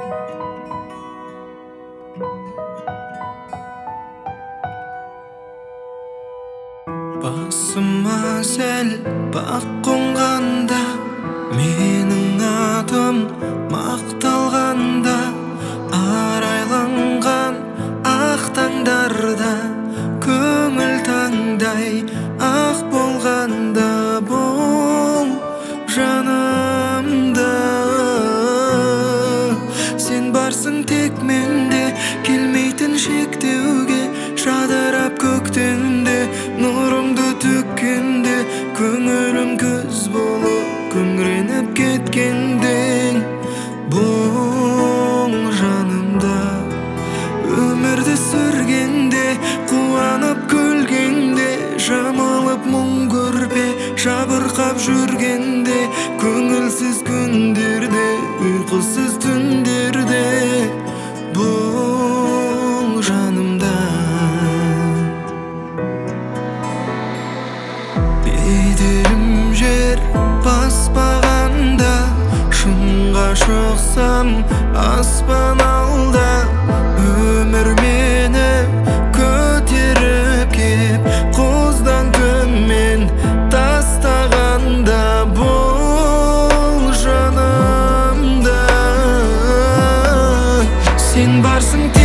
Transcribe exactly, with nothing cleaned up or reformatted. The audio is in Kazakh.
Басыма сәл бақ қонғанда, менің атым мақталғанда, арайланған ақ таңдарда, көңіл таңдай ақ болғанда, бұл жанымда сен барсың тек менде, келмейтін шектеуге, жадырап көктемде нұрыңды төккенде, көңілім күз болып күңіреніп кеткенде, бұл жанымда өмірді сүргенде, қуанып күлгенде, жамылып мұң көрпе жабырқап жүргенде, көңілсіз күндерде, ұйқысыз түндерде, бұл жанымда беделім жер баспағанда, шыңға шықсам аспан алда, өмір мені көтеріп кеп құздан төмен тастағанда, бұл жанымда сен барсың.